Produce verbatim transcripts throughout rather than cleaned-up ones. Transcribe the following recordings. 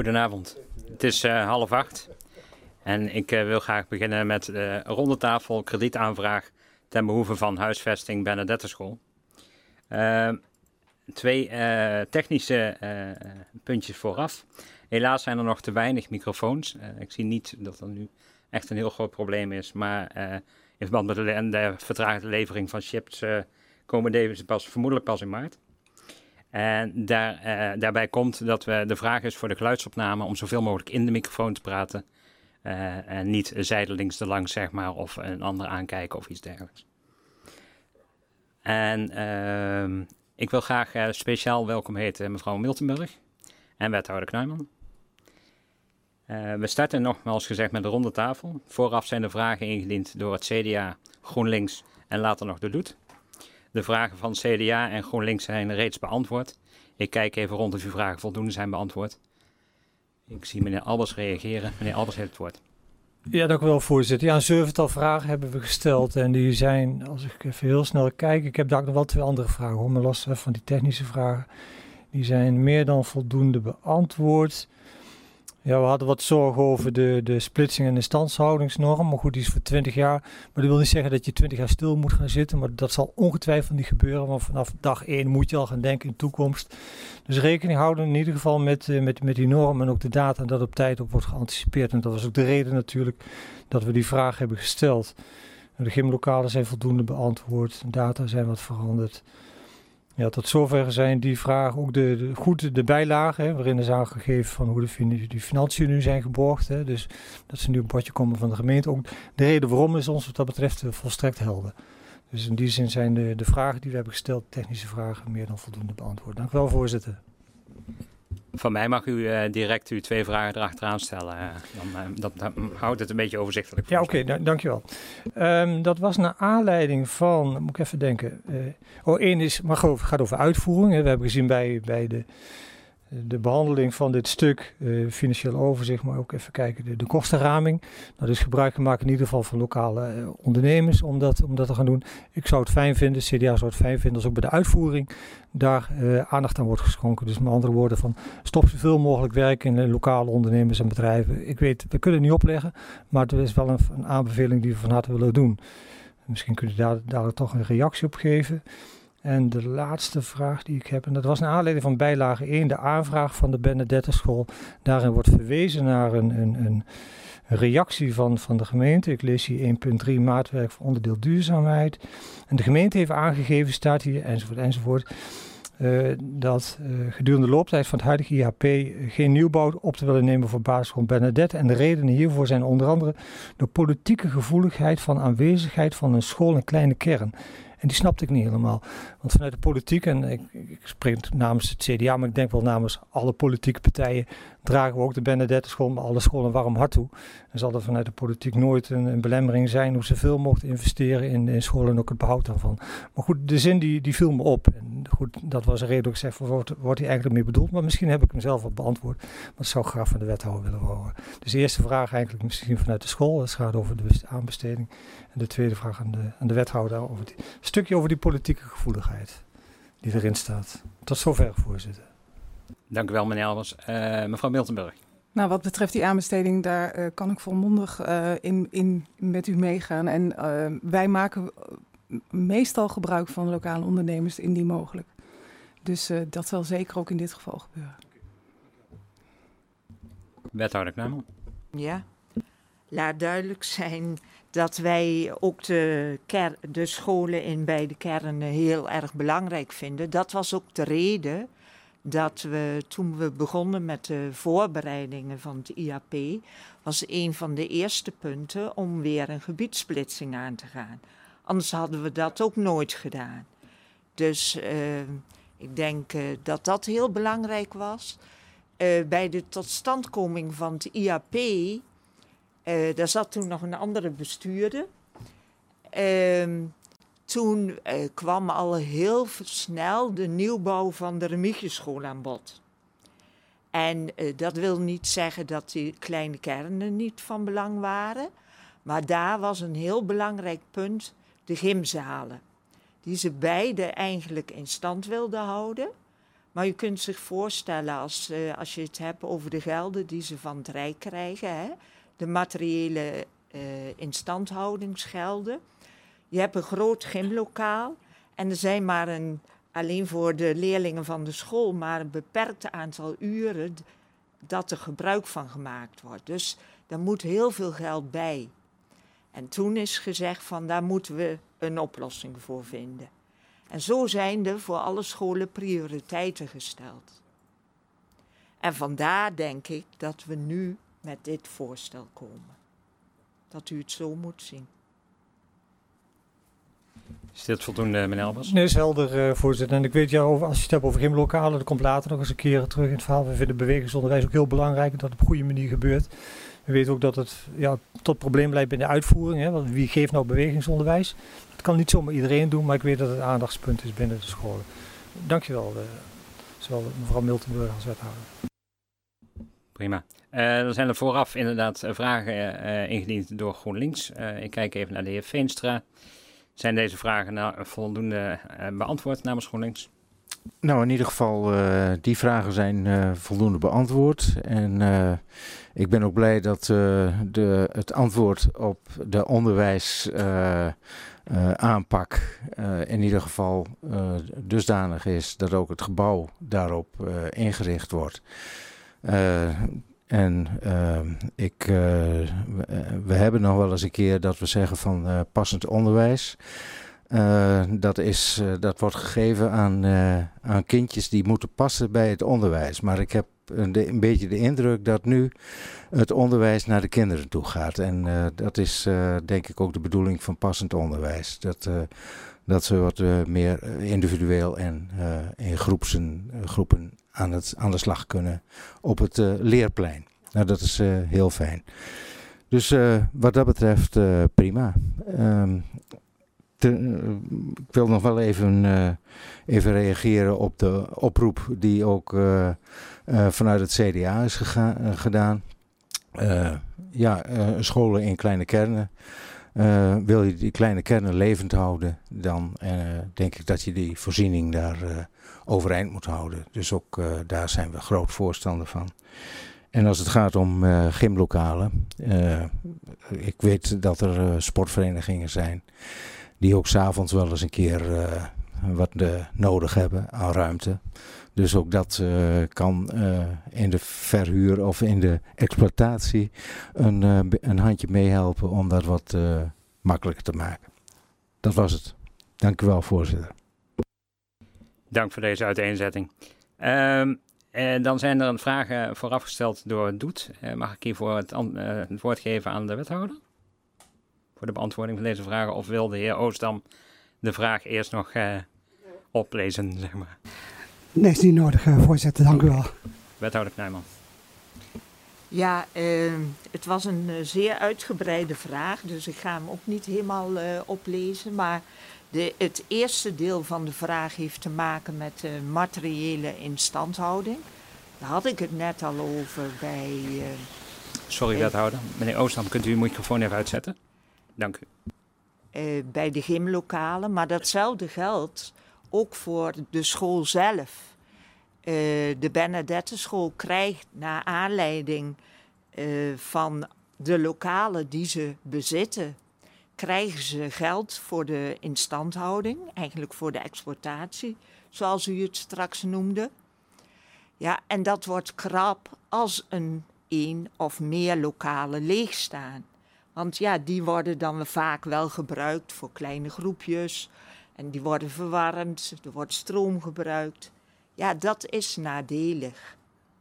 Goedenavond. Het is uh, half acht en ik uh, wil graag beginnen met de rondetafel kredietaanvraag ten behoeve van huisvesting Bernadette-school. Uh, twee uh, technische uh, puntjes vooraf. Helaas zijn er nog te weinig microfoons. Uh, ik zie niet dat er nu echt een heel groot probleem is, maar uh, in verband met de, de vertraagde levering van chips uh, komen deze pas, vermoedelijk pas in maart. En daar, uh, daarbij komt dat we de vraag is voor de geluidsopname om zoveel mogelijk in de microfoon te praten. Uh, en niet zijdelings erlangs, zeg maar, of een ander aankijken of iets dergelijks. En uh, ik wil graag uh, speciaal welkom heten mevrouw Miltenburg en wethouder Knuijman. Uh, we starten nogmaals gezegd met de ronde tafel. Vooraf zijn de vragen ingediend door het C D A, GroenLinks en later nog de D O E T. De vragen van C D A en GroenLinks zijn reeds beantwoord. Ik kijk even rond of uw vragen voldoende zijn beantwoord. Ik zie meneer Albers reageren. Meneer Albers heeft het woord. Ja, dank u wel, voorzitter. Ja, een zevental vragen hebben we gesteld en die zijn, als ik even heel snel kijk, ik heb daar ook nog wel twee andere vragen, hoor, maar los van die technische vragen. Die zijn meer dan voldoende beantwoord. Ja, we hadden wat zorgen over de, de splitsing en de instandhoudingsnorm. Maar goed, die is voor twintig jaar. Maar dat wil niet zeggen dat je twintig jaar stil moet gaan zitten. Maar dat zal ongetwijfeld niet gebeuren. Want vanaf dag één moet je al gaan denken in de toekomst. Dus rekening houden in ieder geval met, met, met die norm en ook de data. En dat op tijd op wordt geanticipeerd. En dat was ook de reden natuurlijk dat we die vraag hebben gesteld. De gymlokalen zijn voldoende beantwoord. Data zijn wat veranderd. Ja, tot zover zijn die vragen ook de, de, goed de bijlagen, hè, waarin is aangegeven van hoe de, de financiën nu zijn geborgd. Hè, dus dat ze nu op het bordje komen van de gemeente. Ook de reden waarom is ons wat dat betreft volstrekt helder. Dus in die zin zijn de, de vragen die we hebben gesteld, technische vragen, meer dan voldoende beantwoord. Dank u wel, voorzitter. Van mij mag u uh, direct uw twee vragen erachteraan stellen. Uh, dan, uh, dat, dan houdt het een beetje overzichtelijk. Ja, oké, okay, dank je wel. Um, dat was naar aanleiding van, moet ik even denken. Uh, oh, één is, maar het gaat over uitvoering. Hè. We hebben gezien bij, bij de, de behandeling van dit stuk, uh, financieel overzicht, maar ook even kijken, de, de kostenraming. Nou, dus gebruik gemaakt in ieder geval van lokale uh, ondernemers om dat, om dat te gaan doen. Ik zou het fijn vinden, C D A zou het fijn vinden, als ook bij de uitvoering daar uh, aandacht aan wordt geschonken. Dus met andere woorden van stop zoveel mogelijk werk in uh, lokale ondernemers en bedrijven. Ik weet, we kunnen het niet opleggen, maar het is wel een, een aanbeveling die we van harte willen doen. Misschien kun je daar, daar toch een reactie op geven. En de laatste vraag die ik heb, en dat was naar aanleiding van bijlage één, de aanvraag van de Bernadette-school. Daarin wordt verwezen naar een, een, een reactie van, van de gemeente. Ik lees hier één punt drie, maatwerk voor onderdeel duurzaamheid. En de gemeente heeft aangegeven, staat hier, enzovoort, enzovoort, uh, dat uh, gedurende de looptijd van het huidige I H P uh, geen nieuwbouw op te willen nemen voor basisschool Bernadette. En de redenen hiervoor zijn onder andere de politieke gevoeligheid van aanwezigheid van een school in kleine kern. En die snapte ik niet helemaal. Want vanuit de politiek, en ik, ik spreek namens het C D A, maar ik denk wel namens alle politieke partijen, dragen we ook de Bernadette-school, maar alle scholen een warm hart toe. En zal er vanuit de politiek nooit een, een belemmering zijn hoe ze veel mogen investeren in, in scholen en ook het behoud daarvan. Maar goed, de zin die, die viel me op. En goed, dat was een reden dat ik zeg, wordt, wordt hij eigenlijk mee bedoeld? Maar misschien heb ik hem zelf al beantwoord. Maar dat zou ik graag van de wethouder willen horen. Dus de eerste vraag eigenlijk misschien vanuit de school. Dat gaat over de aanbesteding. En de tweede vraag aan de, aan de wethouder over die, een stukje over die politieke gevoeligheid die erin staat. Tot zover, voorzitter. Dank u wel, meneer Albers. Uh, mevrouw Miltenburg. Nou, wat betreft die aanbesteding, daar uh, kan ik volmondig uh, in, in met u meegaan. En uh, wij maken meestal gebruik van lokale ondernemers indien mogelijk. Dus uh, dat zal zeker ook in dit geval gebeuren. Wethouder Knuijman. Ja, laat duidelijk zijn dat wij ook de, ker- de scholen in beide kernen heel erg belangrijk vinden. Dat was ook de reden dat we, toen we begonnen met de voorbereidingen van het I H P, was een van de eerste punten om weer een gebiedssplitsing aan te gaan. Anders hadden we dat ook nooit gedaan. Dus uh, ik denk uh, dat dat heel belangrijk was. Uh, bij de totstandkoming van het I H P, uh, daar zat toen nog een andere bestuurder. Uh, toen uh, kwam al heel snel de nieuwbouw van de Remigiuschool aan bod. En uh, dat wil niet zeggen dat die kleine kernen niet van belang waren. Maar daar was een heel belangrijk punt, de gymzalen. Die ze beide eigenlijk in stand wilden houden. Maar je kunt zich voorstellen als, uh, als je het hebt over de gelden die ze van het Rijk krijgen. Hè? De materiële uh, instandhoudingsgelden. Je hebt een groot gymlokaal en er zijn maar een, alleen voor de leerlingen van de school, maar een beperkt aantal uren dat er gebruik van gemaakt wordt. Dus daar moet heel veel geld bij. En toen is gezegd van daar moeten we een oplossing voor vinden. En zo zijn er voor alle scholen prioriteiten gesteld. En vandaar denk ik dat we nu met dit voorstel komen. Dat u het zo moet zien. Is dit voldoende, meneer Albers? Nee, is helder, uh, voorzitter. En ik weet, ja, over, als je het hebt over gymlokalen, dat komt later nog eens een keer terug in het verhaal. We vinden bewegingsonderwijs ook heel belangrijk, dat het op een goede manier gebeurt. We weten ook dat het ja, tot probleem blijft bij de uitvoering. Hè, want wie geeft nou bewegingsonderwijs? Dat kan niet zomaar iedereen doen, maar ik weet dat het aandachtspunt is binnen de scholen. Dankjewel, uh, zowel mevrouw Miltenburg als wethouder. Prima. Uh, er zijn er vooraf inderdaad vragen uh, ingediend door GroenLinks. Uh, ik kijk even naar de heer Veenstra. Zijn deze vragen nou voldoende uh, beantwoord namens GroenLinks? Nou, in ieder geval, uh, die vragen zijn uh, voldoende beantwoord. En uh, ik ben ook blij dat uh, de, het antwoord op de onderwijsaanpak uh, uh, aanpak, uh, in ieder geval uh, dusdanig is dat ook het gebouw daarop uh, ingericht wordt. Uh, En uh, ik, uh, we, we hebben nog wel eens een keer dat we zeggen van uh, passend onderwijs. Uh, dat, is, uh, dat wordt gegeven aan, uh, aan kindjes die moeten passen bij het onderwijs. Maar ik heb een, de, een beetje de indruk dat nu het onderwijs naar de kinderen toe gaat. En uh, dat is uh, denk ik ook de bedoeling van passend onderwijs. Dat, uh, dat ze wat uh, meer individueel en uh, in groepsen, uh, groepen aan, het, aan de slag kunnen op het uh, leerplein. Nou, dat is uh, heel fijn. Dus uh, wat dat betreft uh, prima. Um, te, uh, ik wil nog wel even, uh, even reageren op de oproep die ook uh, uh, vanuit het C D A is gega- uh, gedaan. Uh, ja, uh, scholen in kleine kernen. Uh, wil je die kleine kernen levend houden, dan uh, denk ik dat je die voorziening daar uh, overeind moet houden. Dus ook uh, daar zijn we groot voorstander van. En als het gaat om uh, gymlokalen, uh, ik weet dat er uh, sportverenigingen zijn die ook 's avonds wel eens een keer uh, wat uh, nodig hebben aan ruimte. Dus ook dat uh, kan uh, in de verhuur of in de exploitatie een, uh, een handje meehelpen om dat wat uh, makkelijker te maken. Dat was het. Dank u wel, voorzitter. Dank voor deze uiteenzetting. Um, en dan zijn er vragen vooraf gesteld door Doet. Uh, mag ik hiervoor het, uh, het woord geven aan de wethouder? Voor de beantwoording van deze vragen. Of wil de heer Oostdam de vraag eerst nog uh, oplezen, zeg maar? Nee, is niet nodig, uh, voorzitter. Dank u wel. Wethouder Knijman. Ja, uh, het was een uh, zeer uitgebreide vraag, dus ik ga hem ook niet helemaal uh, oplezen. Maar de, het eerste deel van de vraag heeft te maken met de materiële instandhouding. Daar had ik het net al over bij... Uh, Sorry, wethouder. Meneer Oostdam, kunt u uw microfoon even uitzetten? Dank u. Uh, bij de gymlokalen, maar datzelfde geldt ook voor de school zelf. Uh, de Bernadette School krijgt naar aanleiding uh, van de lokalen die ze bezitten, krijgen ze geld voor de instandhouding, eigenlijk voor de exploitatie, zoals u het straks noemde. Ja, en dat wordt krap als een één of meer lokalen leegstaan. Want ja, die worden dan vaak wel gebruikt voor kleine groepjes en die worden verwarmd, er wordt stroom gebruikt. Ja, dat is nadelig.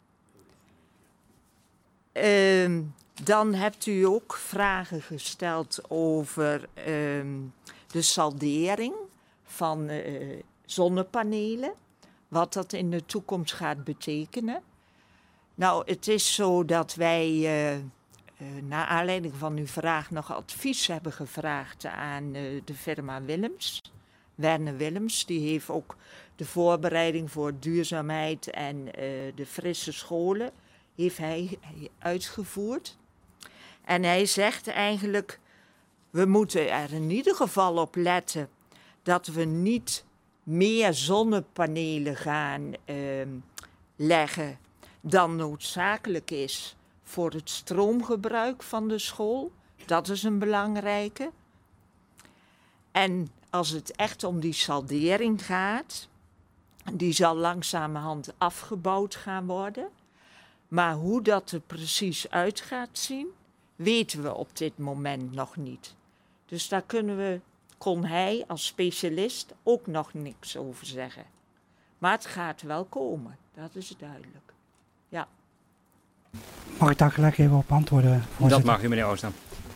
Uh, dan hebt u ook vragen gesteld over uh, de saldering van uh, zonnepanelen. Wat dat in de toekomst gaat betekenen. Nou, het is zo dat wij, uh, uh, naar aanleiding van uw vraag, nog advies hebben gevraagd aan uh, de firma Willems. Werner Willems, die heeft ook de voorbereiding voor duurzaamheid en uh, de frisse scholen heeft hij uitgevoerd. En hij zegt eigenlijk, we moeten er in ieder geval op letten dat we niet meer zonnepanelen gaan uh, leggen dan noodzakelijk is voor het stroomgebruik van de school. Dat is een belangrijke. En als het echt om die saldering gaat, die zal langzamerhand afgebouwd gaan worden. Maar hoe dat er precies uit gaat zien, weten we op dit moment nog niet. Dus daar kunnen we, kon hij als specialist ook nog niks over zeggen. Maar het gaat wel komen, dat is duidelijk. Ja. Mag ik daar gelijk even op antwoorden, voorzitter? Dat mag u, meneer Oosdam.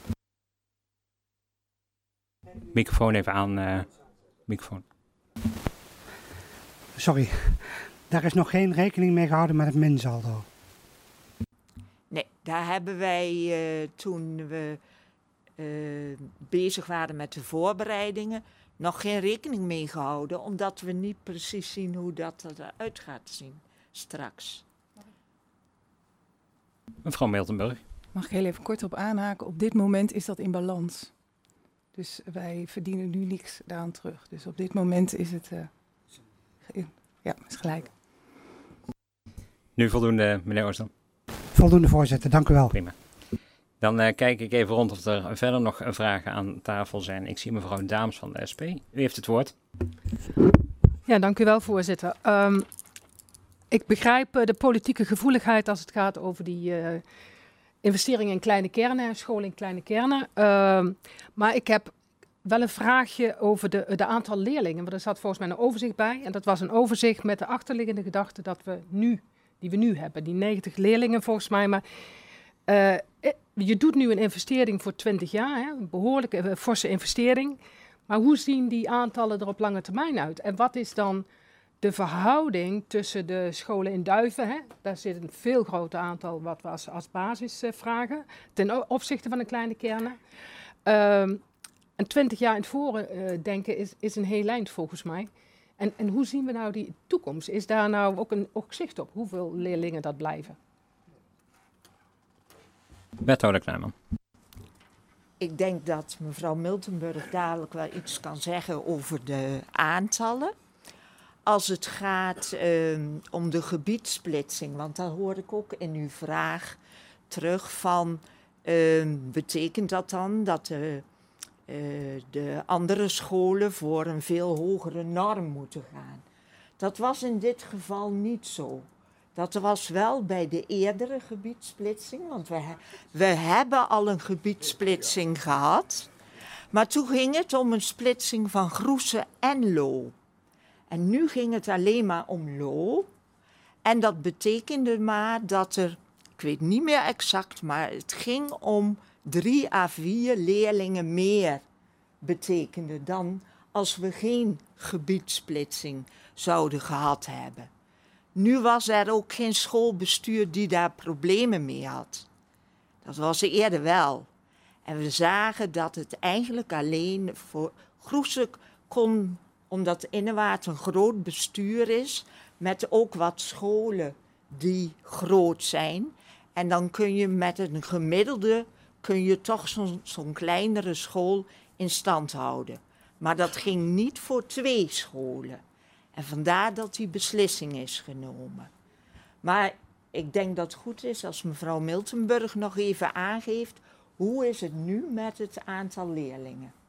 Microfoon even aan. Uh, microfoon. Sorry, daar is nog geen rekening mee gehouden met het minsaldo. Nee, daar hebben wij uh, toen we uh, bezig waren met de voorbereidingen nog geen rekening mee gehouden, omdat we niet precies zien hoe dat eruit gaat zien straks. Mevrouw Miltenburg. Mag ik heel even kort op aanhaken? Op dit moment is dat in balans. Dus wij verdienen nu niks daaraan terug. Dus op dit moment is het... Uh, ja, is gelijk. Nu voldoende, meneer Oosdam. Voldoende, voorzitter. Dank u wel. Prima. Dan uh, kijk ik even rond of er verder nog vragen aan tafel zijn. Ik zie mevrouw Daams van de S P. U heeft het woord. Ja, dank u wel, voorzitter. Um, ik begrijp uh, de politieke gevoeligheid als het gaat over die uh, investeringen in kleine kernen, scholen in kleine kernen. Uh, maar ik heb wel een vraagje over de, de aantal leerlingen. Want er zat volgens mij een overzicht bij. En dat was een overzicht met de achterliggende gedachte dat we nu, die we nu hebben, die negentig leerlingen volgens mij. Maar uh, je doet nu een investering voor twintig jaar, hè, een behoorlijke uh, forse investering. Maar hoe zien die aantallen er op lange termijn uit? En wat is dan de verhouding tussen de scholen in Duiven? Hè? Daar zit een veel groter aantal wat we als, als basis uh, vragen, ten opzichte van de kleine kernen. Um, en twintig jaar in het voren uh, denken is, is een heel eind volgens mij. En, en hoe zien we nou die toekomst? Is daar nou ook een ook zicht op hoeveel leerlingen dat blijven? Wethouder Kleinman. Ik denk dat mevrouw Miltenburg dadelijk wel iets kan zeggen over de aantallen. Als het gaat um, om de gebiedssplitsing, want dat hoor ik ook in uw vraag terug van, um, betekent dat dan dat de, uh, de andere scholen voor een veel hogere norm moeten gaan? Dat was in dit geval niet zo. Dat was wel bij de eerdere gebiedssplitsing, want we, we hebben al een gebiedssplitsing gehad. Maar toen ging het om een splitsing van Groese en Loo. En nu ging het alleen maar om Loo. En dat betekende maar dat er, ik weet niet meer exact, maar het ging om drie à vier leerlingen meer betekende dan als we geen gebiedssplitsing zouden gehad hebben. Nu was er ook geen schoolbestuur die daar problemen mee had. Dat was er eerder wel. En we zagen dat het eigenlijk alleen voor Groese kon, omdat Innewaard een groot bestuur is, met ook wat scholen die groot zijn. En dan kun je met een gemiddelde, kun je toch zo'n zo'n kleinere school in stand houden. Maar dat ging niet voor twee scholen. En vandaar dat die beslissing is genomen. Maar ik denk dat het goed is als mevrouw Miltenburg nog even aangeeft, hoe is het nu met het aantal leerlingen?